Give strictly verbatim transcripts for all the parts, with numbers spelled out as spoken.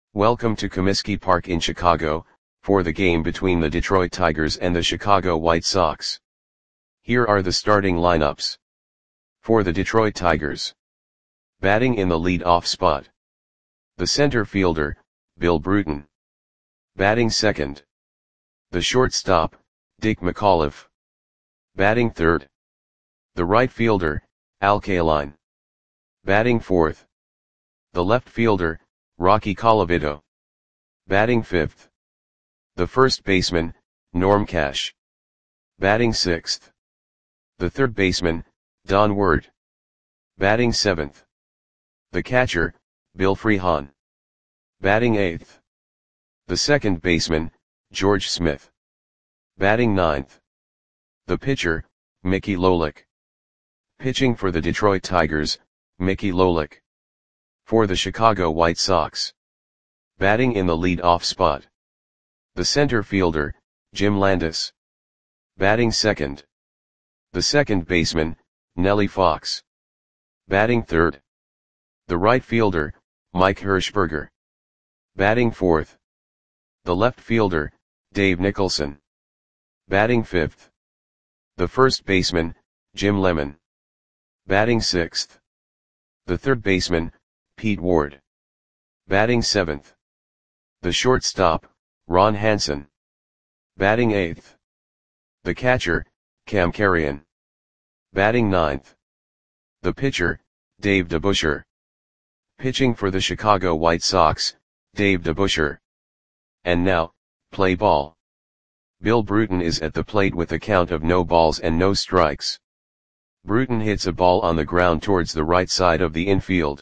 Welcome to Comiskey Park in Chicago, for the game between the Detroit Tigers and the Chicago White Sox. Here are the starting lineups. For the Detroit Tigers. Batting in the lead-off spot. The center fielder, Bill Bruton. Batting second. The shortstop, Dick McAuliffe. Batting third. The right fielder, Al Kaline. Batting fourth. The left fielder, Rocky Colavito. Batting fifth. The first baseman, Norm Cash. Batting sixth. The third baseman, Don Ward. Batting seventh. The catcher, Bill Freehan. Batting eighth. The second baseman, George Smith. Batting ninth. The pitcher, Mickey Lolich. Pitching for the Detroit Tigers, Mickey Lolich. For the Chicago White Sox. Batting in the lead-off spot. The center fielder, Jim Landis. Batting second. The second baseman, Nellie Fox. Batting third. The right fielder, Mike Hershberger. Batting fourth. The left fielder, Dave Nicholson. Batting fifth. The first baseman, Jim Lemon. Batting sixth. The third baseman, Pete Ward. Batting seventh. The shortstop, Ron Hansen. Batting eighth. The catcher, Cam Carrion. Batting ninth. The pitcher, Dave DeBusschere. Pitching for the Chicago White Sox, Dave DeBusschere. And now, play ball. Bill Bruton is at the plate with a count of no balls and no strikes. Bruton hits a ball on the ground towards the right side of the infield.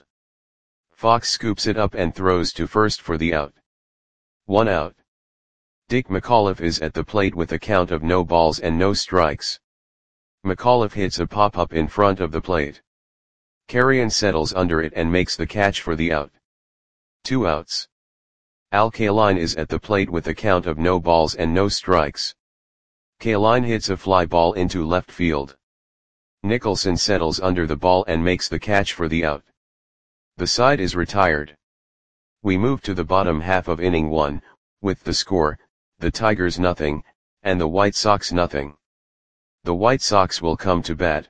Fox scoops it up and throws to first for the out. One out. Dick McAuliffe is at the plate with a count of no balls and no strikes. McAuliffe hits a pop-up in front of the plate. Carrion settles under it and makes the catch for the out. Two outs. Al Kaline is at the plate with a count of no balls and no strikes. Kaline hits a fly ball into left field. Nicholson settles under the ball and makes the catch for the out. The side is retired. We move to the bottom half of inning one, with the score, the Tigers nothing, and the White Sox nothing. The White Sox will come to bat.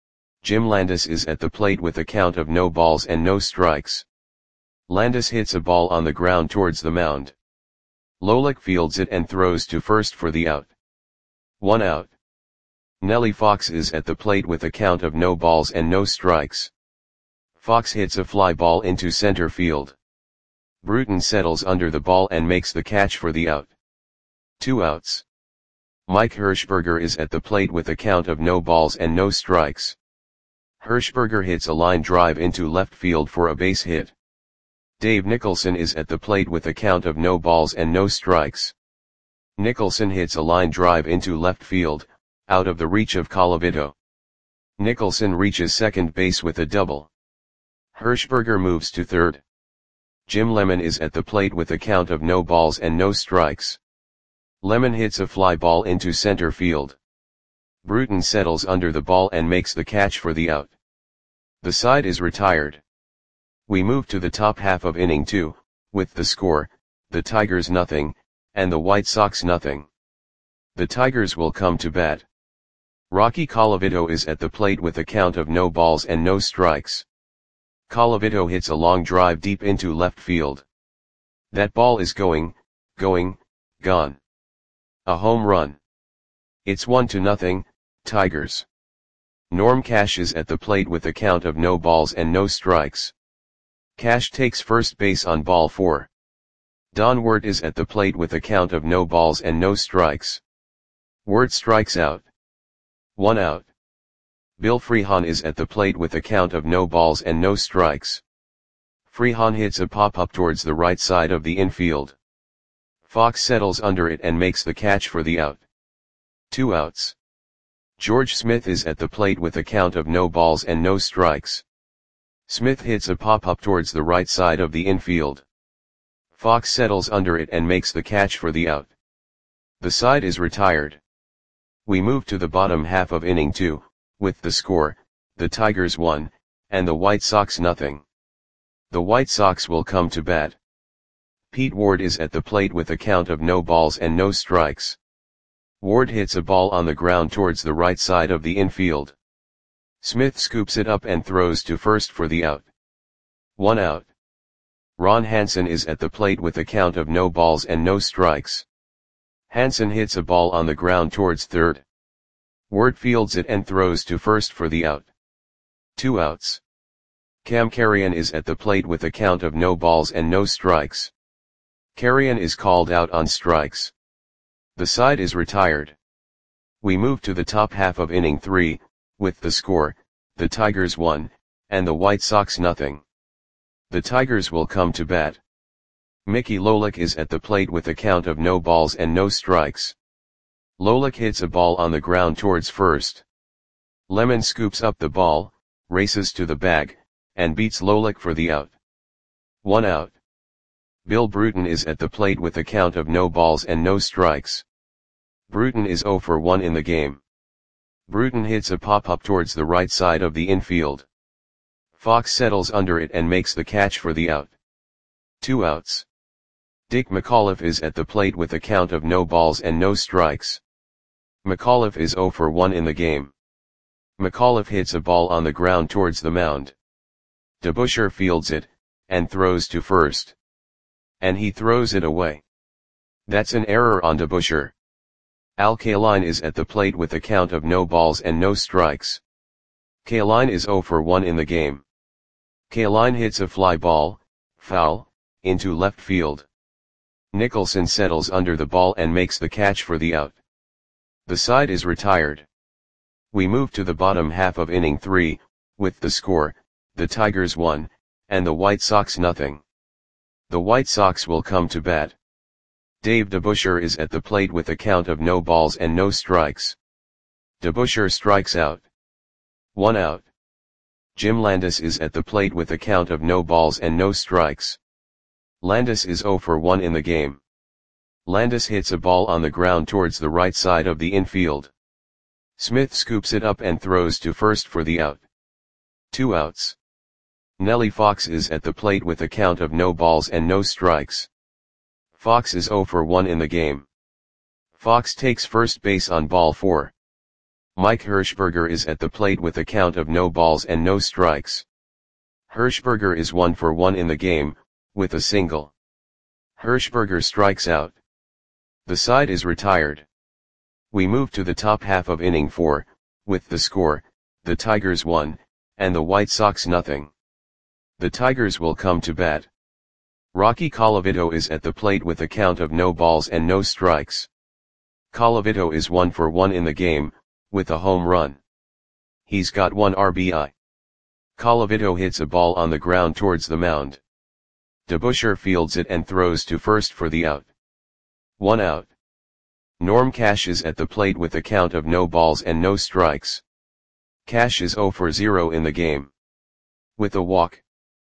Jim Landis is at the plate with a count of no balls and no strikes. Landis hits a ball on the ground towards the mound. Lolich fields it and throws to first for the out. One out. Nellie Fox is at the plate with a count of no balls and no strikes. Fox hits a fly ball into center field. Bruton settles under the ball and makes the catch for the out. Two outs. Mike Hershberger is at the plate with a count of no balls and no strikes. Hershberger hits a line drive into left field for a base hit. Dave Nicholson is at the plate with a count of no balls and no strikes. Nicholson hits a line drive into left field, out of the reach of Colavito. Nicholson reaches second base with a double. Hershberger moves to third. Jim Lemon is at the plate with a count of no balls and no strikes. Lemon hits a fly ball into center field. Bruton settles under the ball and makes the catch for the out. The side is retired. We move to the top half of inning two, with the score, the Tigers nothing, and the White Sox nothing. The Tigers will come to bat. Rocky Colavito is at the plate with a count of no balls and no strikes. Colavito hits a long drive deep into left field. That ball is going, going, gone. A home run. It's one to nothing, Tigers. Norm Cash is at the plate with a count of no balls and no strikes. Cash takes first base on ball four. Don Ward is at the plate with a count of no balls and no strikes. Ward strikes out. One out. Bill Freehan is at the plate with a count of no balls and no strikes. Freehan hits a pop-up towards the right side of the infield. Fox settles under it and makes the catch for the out. Two outs. George Smith is at the plate with a count of no balls and no strikes. Smith hits a pop-up towards the right side of the infield. Fox settles under it and makes the catch for the out. The side is retired. We move to the bottom half of inning two, with the score, the Tigers one, and the White Sox nothing. The White Sox will come to bat. Pete Ward is at the plate with a count of no balls and no strikes. Ward hits a ball on the ground towards the right side of the infield. Smith scoops it up and throws to first for the out. One out. Ron Hansen is at the plate with a count of no balls and no strikes. Hansen hits a ball on the ground towards third. Ward fields it and throws to first for the out. Two outs. Cam Carrion is at the plate with a count of no balls and no strikes. Carrion is called out on strikes. The side is retired. We move to the top half of inning three, with the score, the Tigers one, and the White Sox nothing. The Tigers will come to bat. Mickey Lolich is at the plate with a count of no balls and no strikes. Lolich hits a ball on the ground towards first. Lemon scoops up the ball, races to the bag, and beats Lolich for the out. One out. Bill Bruton is at the plate with a count of no balls and no strikes. Bruton is oh for one in the game. Bruton hits a pop-up towards the right side of the infield. Fox settles under it and makes the catch for the out. Two outs. Dick McAuliffe is at the plate with a count of no balls and no strikes. McAuliffe is oh for one in the game. McAuliffe hits a ball on the ground towards the mound. DeBusschere fields it, and throws to first. And he throws it away. That's an error on DeBusschere. Al Kaline is at the plate with a count of no balls and no strikes. Kaline is oh for one in the game. Kaline hits a fly ball, foul, into left field. Nicholson settles under the ball and makes the catch for the out. The side is retired. We move to the bottom half of inning three, with the score, the Tigers one, and the White Sox nothing. The White Sox will come to bat. Dave DeBusschere is at the plate with a count of no balls and no strikes. DeBusschere strikes out. One out. Jim Landis is at the plate with a count of no balls and no strikes. Landis is oh for one in the game. Landis hits a ball on the ground towards the right side of the infield. Smith scoops it up and throws to first for the out. Two outs. Nellie Fox is at the plate with a count of no balls and no strikes. Fox is oh for one in the game. Fox takes first base on ball four. Mike Hirschberger is at the plate with a count of no balls and no strikes. Hirschberger is one for one in the game, with a single. Hirschberger strikes out. The side is retired. We move to the top half of inning four, with the score, the Tigers one, and the White Sox nothing. The Tigers will come to bat. Rocky Colavito is at the plate with a count of no balls and no strikes. Colavito is one for one in the game, with a home run. He's got one R B I. Colavito hits a ball on the ground towards the mound. DeBusschere fields it and throws to first for the out. One out. Norm Cash is at the plate with a count of no balls and no strikes. Cash is oh for zero in the game. With a walk.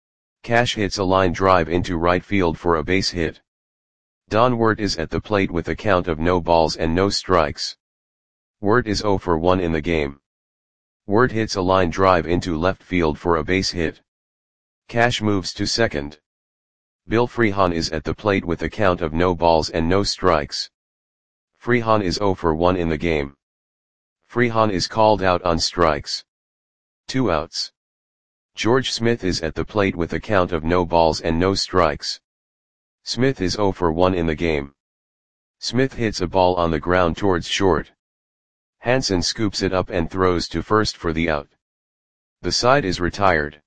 Cash hits a line drive into right field for a base hit. Don Wirt is at the plate with a count of no balls and no strikes. Wirt is oh for one in the game. Wirt hits a line drive into left field for a base hit. Cash moves to second. Bill Freehan is at the plate with a count of no balls and no strikes. Freehan is oh for one in the game. Freehan is called out on strikes. Two outs. George Smith is at the plate with a count of no balls and no strikes. Smith is oh for one in the game. Smith hits a ball on the ground towards short. Hansen scoops it up and throws to first for the out. The side is retired.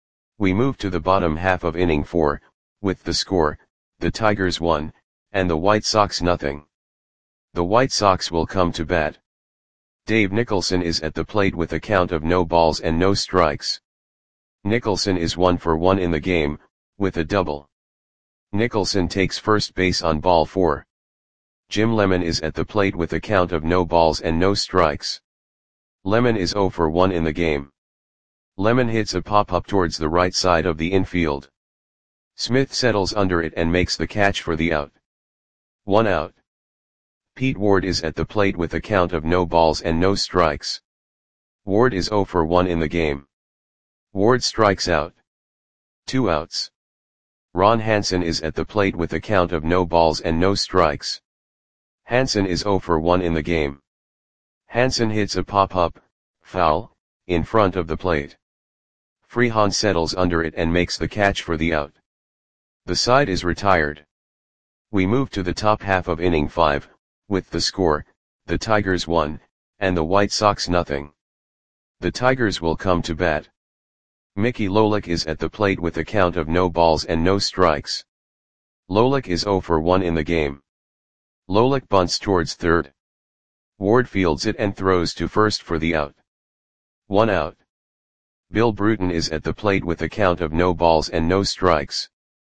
We move to the bottom half of inning four, with the score, the Tigers one, and the White Sox nothing. The White Sox will come to bat. Dave Nicholson is at the plate with a count of no balls and no strikes. Nicholson is one for one in the game, with a double. Nicholson takes first base on ball four. Jim Lemon is at the plate with a count of no balls and no strikes. Lemon is oh for one in the game. Lemon hits a pop-up towards the right side of the infield. Smith settles under it and makes the catch for the out. One out. Pete Ward is at the plate with a count of no balls and no strikes. Ward is oh for one in the game. Ward strikes out. Two outs. Ron Hansen is at the plate with a count of no balls and no strikes. Hansen is zero for one in the game. Hansen hits a pop-up, foul, in front of the plate. Freehan settles under it and makes the catch for the out. The side is retired. We move to the top half of inning five, with the score, the Tigers one, and the White Sox nothing. The Tigers will come to bat. Mickey Lolich is at the plate with a count of no balls and no strikes. Lolich is zero for one in the game. Lolich bunts towards third. Ward fields it and throws to first for the out. One out. Bill Bruton is at the plate with a count of no balls and no strikes.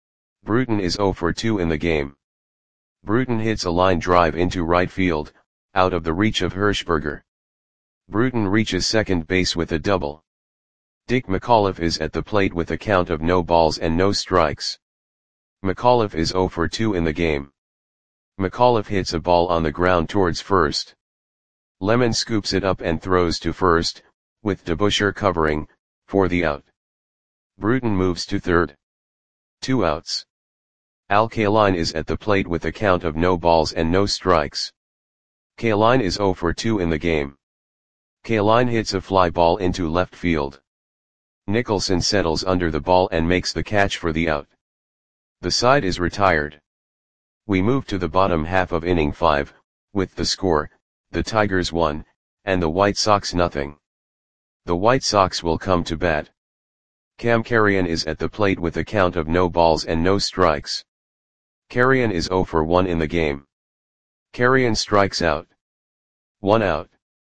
Bruton is zero for two in the game. Bruton hits a line drive into right field, out of the reach of Hirschberger. Bruton reaches second base with a double. Dick McAuliffe is at the plate with a count of no balls and no strikes. McAuliffe is zero for two in the game. McAuliffe hits a ball on the ground towards first. Lemon scoops it up and throws to first, with DeBusschere covering, for the out. Bruton moves to third. Two outs. Al Kaline is at the plate with a count of no balls and no strikes. Kaline is zero for two in the game. Kaline hits a fly ball into left field. Nicholson settles under the ball and makes the catch for the out. The side is retired. We move to the bottom half of inning five, with the score, the Tigers one, and the White Sox nothing. The White Sox will come to bat. Cam Carrion is at the plate with a count of no balls and no strikes. Carrion is zero for one in the game. Carrion strikes out. One out.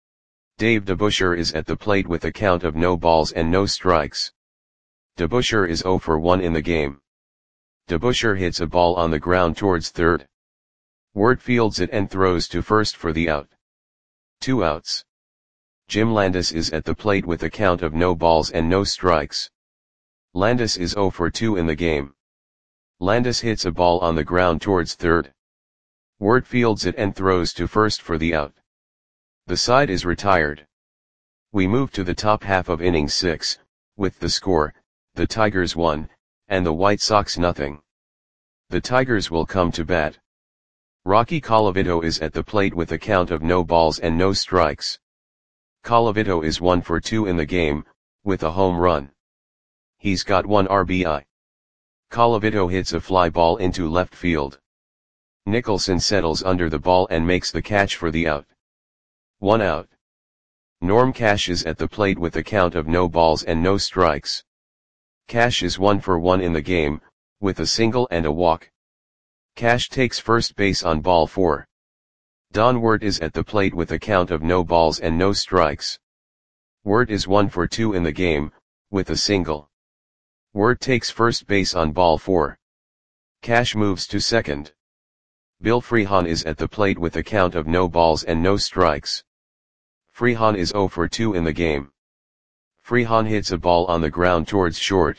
Dave DeBusschere is at the plate with a count of no balls and no strikes. DeBusschere is zero for one in the game. DeBusschere hits a ball on the ground towards third. Ward fields it and throws to first for the out. Two outs. Jim Landis is at the plate with a count of no balls and no strikes. Landis is zero for two in the game. Landis hits a ball on the ground towards third. Ward fields it and throws to first for the out. The side is retired. We move to the top half of inning six, with the score, the Tigers one, and the White Sox nothing. The Tigers will come to bat. Rocky Colavito is at the plate with a count of no balls and no strikes. Colavito is one for two in the game, with a home run. He's got one R B I. Colavito hits a fly ball into left field. Nicholson settles under the ball and makes the catch for the out. One out. Norm Cash is at the plate with a count of no balls and no strikes. Cash is one for one in the game, with a single and a walk. Cash takes first base on ball four. Don Wirt is at the plate with a count of no balls and no strikes. Wirt is one for two in the game, with a single. Wirt takes first base on ball four. Cash moves to second. Bill Freehan is at the plate with a count of no balls and no strikes. Freehan is zero for two in the game. Freehan hits a ball on the ground towards short.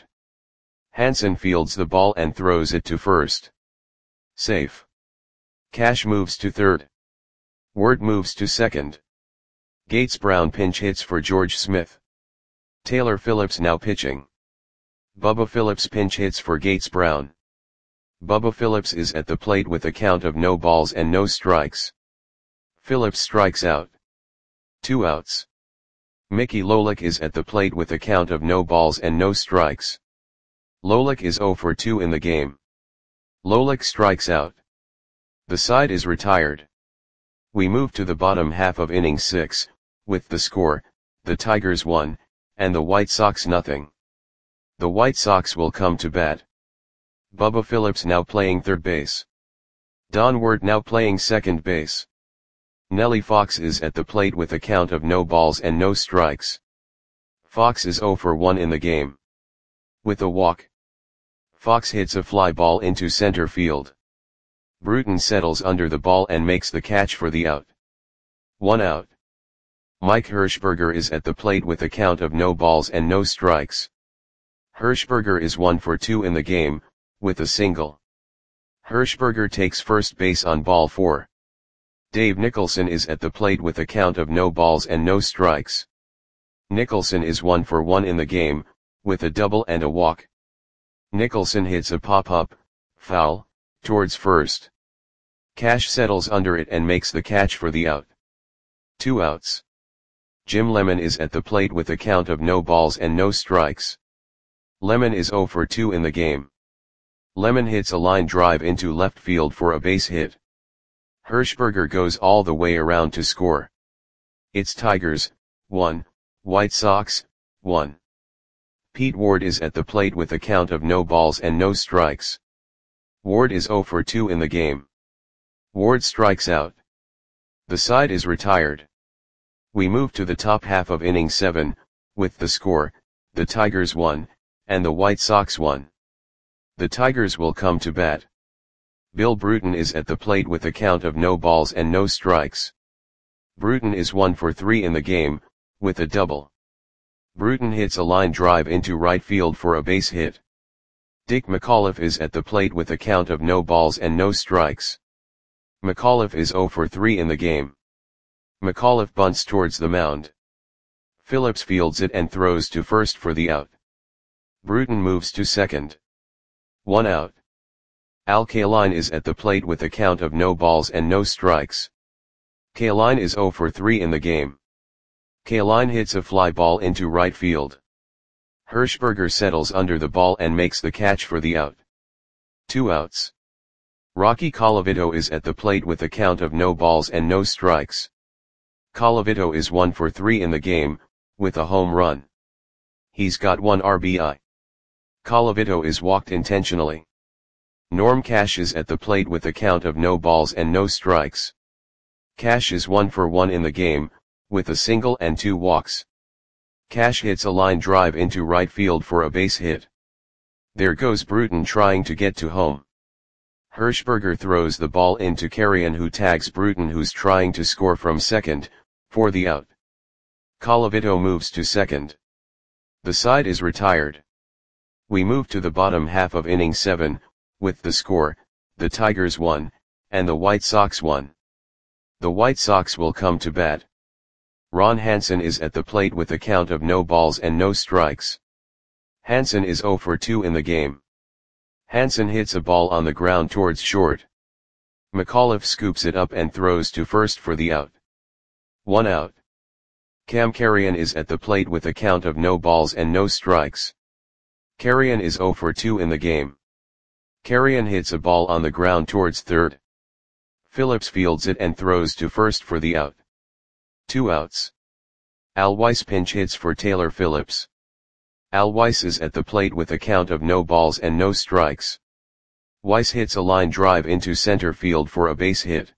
Hansen fields the ball and throws it to first. Safe. Cash moves to third. Wirt moves to second. Gates Brown pinch hits for George Smith. Taylor Phillips now pitching. Bubba Phillips pinch hits for Gates Brown. Bubba Phillips is at the plate with a count of no balls and no strikes. Phillips strikes out. Two outs. Mickey Lolich is at the plate with a count of no balls and no strikes. Lolich is zero for two in the game. Lolich strikes out. The side is retired. We move to the bottom half of inning six, with the score, the Tigers one, and the White Sox nothing. The White Sox will come to bat. Bubba Phillips now playing third base. Don Wirt now playing second base. Nellie Fox is at the plate with a count of no balls and no strikes. Fox is zero for one in the game. With a walk. Fox hits a fly ball into center field. Bruton settles under the ball and makes the catch for the out. One out. Mike Hirschberger is at the plate with a count of no balls and no strikes. Hirschberger is one for two in the game, with a single. Hirschberger takes first base on ball four. Dave Nicholson is at the plate with a count of no balls and no strikes. Nicholson is one for one in the game, with a double and a walk. Nicholson hits a pop-up, foul, towards first. Cash settles under it and makes the catch for the out. Two outs. Jim Lemon is at the plate with a count of no balls and no strikes. Lemon is oh for two in the game. Lemon hits a line drive into left field for a base hit. Hershberger goes all the way around to score. It's Tigers, one, White Sox, one. Pete Ward is at the plate with a count of no balls and no strikes. Ward is oh for two in the game. Ward strikes out. The side is retired. We move to the top half of inning seven, with the score, the Tigers won, and the White Sox won. The Tigers will come to bat. Bill Bruton is at the plate with a count of no balls and no strikes. Bruton is one for three in the game, with a double. Bruton hits a line drive into right field for a base hit. Dick McAuliffe is at the plate with a count of no balls and no strikes. McAuliffe is oh for three in the game. McAuliffe bunts towards the mound. Phillips fields it and throws to first for the out. Bruton moves to second. One out. Al Kaline is at the plate with a count of no balls and no strikes. Kaline is oh for three in the game. Kaline hits a fly ball into right field. Hershberger settles under the ball and makes the catch for the out. Two outs. Rocky Colavito is at the plate with a count of no balls and no strikes. Colavito is one for three in the game, with a home run. He's got one R B I. Colavito is walked intentionally. Norm Cash is at the plate with a count of no balls and no strikes. Cash is one for one in the game, with a single and two walks. Cash hits a line drive into right field for a base hit. There goes Bruton trying to get to home. Hershberger throws the ball into Carrion, who tags Bruton, who's trying to score from second, for the out. Colavito moves to second. The side is retired. We move to the bottom half of inning seven, with the score, the Tigers won, and the White Sox won. The White Sox will come to bat. Ron Hansen is at the plate with a count of no balls and no strikes. Hansen is oh for two in the game. Hansen hits a ball on the ground towards short. McAuliffe scoops it up and throws to first for the out. One out. Cam Carrion is at the plate with a count of no balls and no strikes. Carrion is oh for two in the game. Carrion hits a ball on the ground towards third. Phillips fields it and throws to first for the out. Two outs. Al Weiss pinch hits for Taylor Phillips. Al Weiss is at the plate with a count of no balls and no strikes. Weiss hits a line drive into center field for a base hit.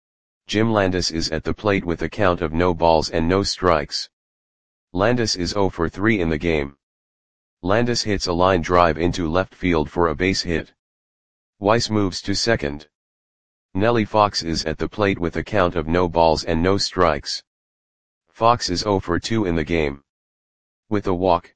Jim Landis is at the plate with a count of no balls and no strikes. Landis is oh for three in the game. Landis hits a line drive into left field for a base hit. Weiss moves to second. Nellie Fox is at the plate with a count of no balls and no strikes. Fox is oh for two in the game. With a walk,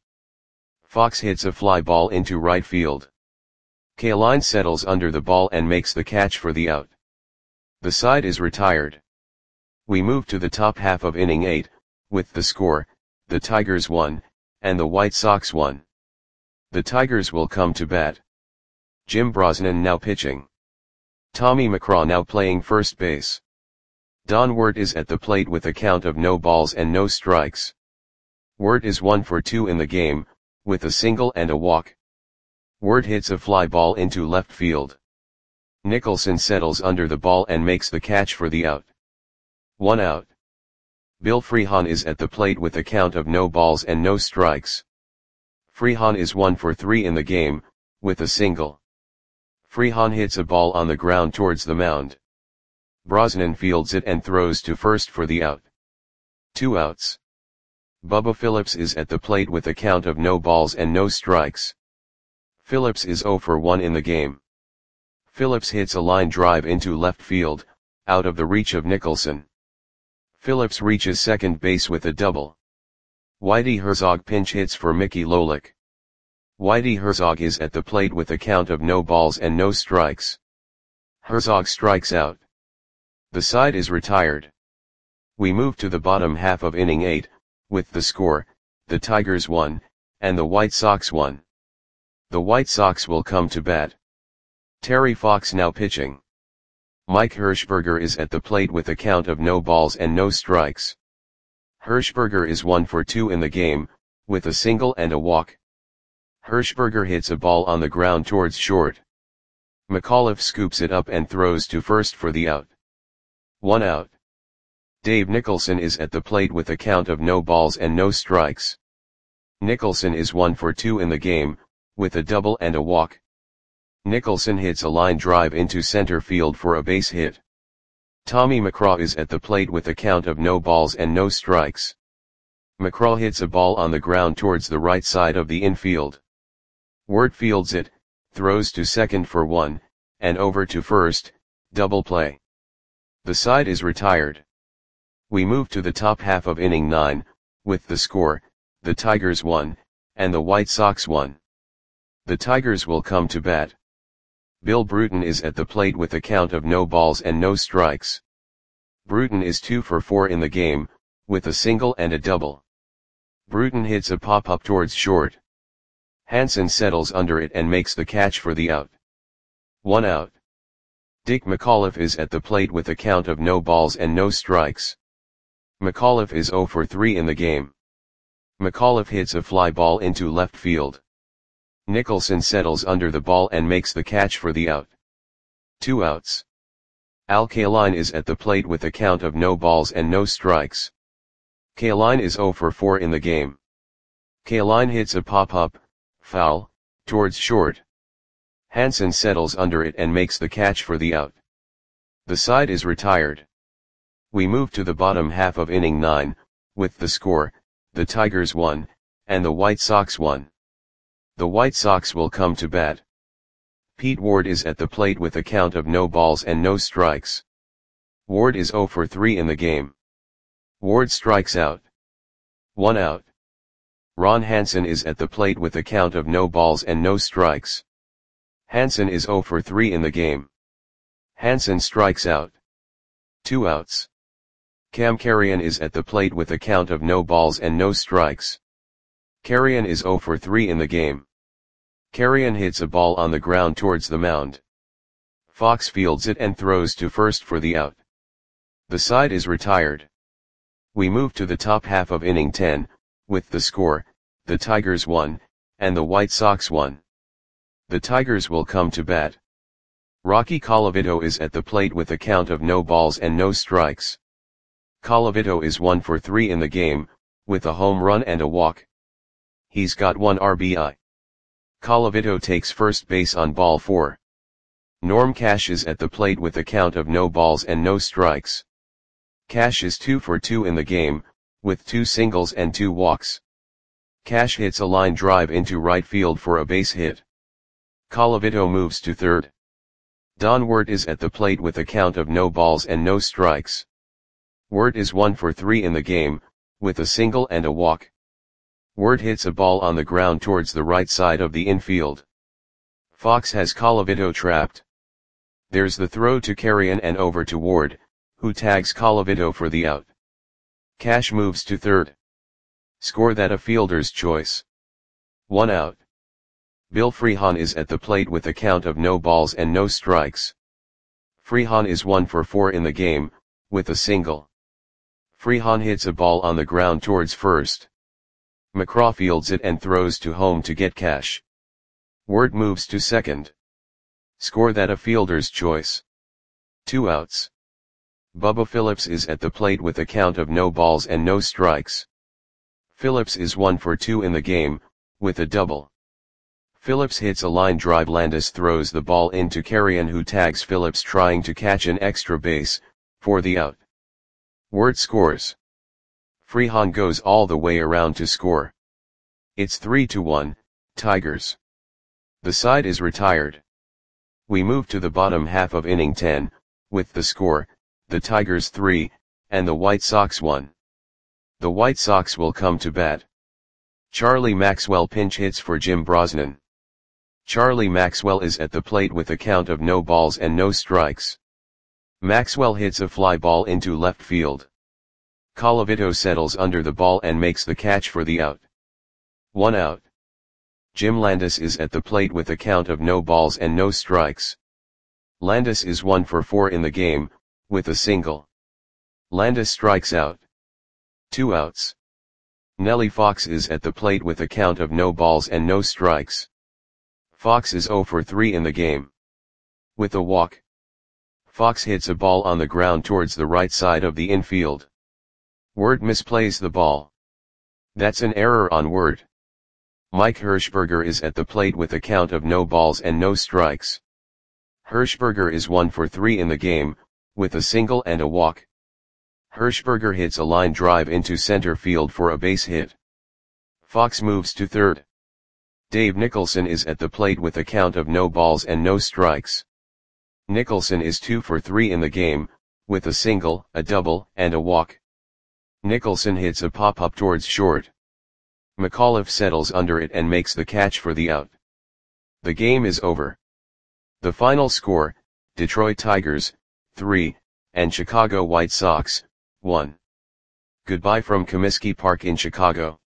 Fox hits a fly ball into right field. Kaline settles under the ball and makes the catch for the out. The side is retired. We move to the top half of inning eight, with the score, the Tigers won, and the White Sox won. The Tigers will come to bat. Jim Brosnan now pitching. Tommy McCraw now playing first base. Don Wirt is at the plate with a count of no balls and no strikes. Wirt is one for two in the game, with a single and a walk. Wirt hits a fly ball into left field. Nicholson settles under the ball and makes the catch for the out. One out. Bill Freehan is at the plate with a count of no balls and no strikes. Freehan is one for three in the game, with a single. Freehan hits a ball on the ground towards the mound. Brosnan fields it and throws to first for the out. Two outs. Bubba Phillips is at the plate with a count of no balls and no strikes. Phillips is oh for one in the game. Phillips hits a line drive into left field, out of the reach of Nicholson. Phillips reaches second base with a double. Whitey Herzog pinch hits for Mickey Lolich. Whitey Herzog is at the plate with a count of no balls and no strikes. Herzog strikes out. The side is retired. We move to the bottom half of inning eight, with the score, the Tigers won, and the White Sox won. The White Sox will come to bat. Terry Fox now pitching. Mike Hirschberger is at the plate with a count of no balls and no strikes. Hirschberger is one for two in the game, with a single and a walk. Hirschberger hits a ball on the ground towards short. McAuliffe scoops it up and throws to first for the out. One out. Dave Nicholson is at the plate with a count of no balls and no strikes. Nicholson is one for two in the game, with a double and a walk. Nicholson hits a line drive into center field for a base hit. Tommy McCraw is at the plate with a count of no balls and no strikes. McCraw hits a ball on the ground towards the right side of the infield. Wirt fields it, throws to second for one, and over to first, double play. The side is retired. We move to the top half of inning nine, with the score, the Tigers won, and the White Sox won. The Tigers will come to bat. Bill Bruton is at the plate with a count of no balls and no strikes. Bruton is two for four in the game, with a single and a double. Bruton hits a pop-up towards short. Hansen settles under it and makes the catch for the out. One out. Dick McAuliffe is at the plate with a count of no balls and no strikes. McAuliffe is zero for three in the game. McAuliffe hits a fly ball into left field. Nicholson settles under the ball and makes the catch for the out. Two outs. Al Kaline is at the plate with a count of no balls and no strikes. Kaline is zero for four in the game. Kaline hits a pop-up, foul, towards short. Hansen settles under it and makes the catch for the out. The side is retired. We move to the bottom half of inning nine, with the score, the Tigers won, and the White Sox won. The White Sox will come to bat. Pete Ward is at the plate with a count of no balls and no strikes. Ward is zero for three in the game. Ward strikes out. One out. Ron Hansen is at the plate with a count of no balls and no strikes. Hansen is zero for three in the game. Hansen strikes out. Two outs. Cam Carrion is at the plate with a count of no balls and no strikes. Carrion is zero for three in the game. Carrion hits a ball on the ground towards the mound. Fox fields it and throws to first for the out. The side is retired. We move to the top half of inning ten, with the score, the Tigers won, and the White Sox won. The Tigers will come to bat. Rocky Colavito is at the plate with a count of no balls and no strikes. Colavito is one for three in the game, with a home run and a walk. He's got one R B I. Colavito takes first base on ball four. Norm Cash is at the plate with a count of no balls and no strikes. Cash is two for two in the game, with two singles and two walks. Cash hits a line drive into right field for a base hit. Colavito moves to third. Don Wirt is at the plate with a count of no balls and no strikes. Wirt is one for three in the game, with a single and a walk. Wirt hits a ball on the ground towards the right side of the infield. Fox has Colavito trapped. There's the throw to Carrion and over to Ward, who tags Colavito for the out. Cash moves to third. Score that a fielder's choice. One out. Bill Freehan is at the plate with a count of no balls and no strikes. Freehan is one for four in the game, with a single. Freehan hits a ball on the ground towards first. McCraw fields it and throws to home to get Cash. Wirt moves to second. Score that a fielder's choice. Two outs. Bubba Phillips is at the plate with a count of no balls and no strikes. Phillips is one for two in the game, with a double. Phillips hits a line drive. Landis throws the ball into Carrion, who tags Phillips trying to catch an extra base, for the out. Wirt scores. Freehan goes all the way around to score. It's three to one, Tigers. The side is retired. We move to the bottom half of inning ten, with the score, the Tigers three, and the White Sox one. The White Sox will come to bat. Charlie Maxwell pinch hits for Jim Brosnan. Charlie Maxwell is at the plate with a count of no balls and no strikes. Maxwell hits a fly ball into left field. Colavito settles under the ball and makes the catch for the out. One out. Jim Landis is at the plate with a count of no balls and no strikes. Landis is one for four in the game, with a single. Landis strikes out. Two outs. Nellie Fox is at the plate with a count of no balls and no strikes. Fox is zero for three in the game. With a walk. Fox hits a ball on the ground towards the right side of the infield. Word misplays the ball. That's an error on Word. Mike Hirschberger is at the plate with a count of no balls and no strikes. Hirschberger is one for three in the game, with a single and a walk. Hirschberger hits a line drive into center field for a base hit. Fox moves to third. Dave Nicholson is at the plate with a count of no balls and no strikes. Nicholson is two for three in the game, with a single, a double, and a walk. Nicholson hits a pop-up towards short. McAuliffe settles under it and makes the catch for the out. The game is over. The final score, Detroit Tigers, three, and Chicago White Sox, one. Goodbye from Comiskey Park in Chicago.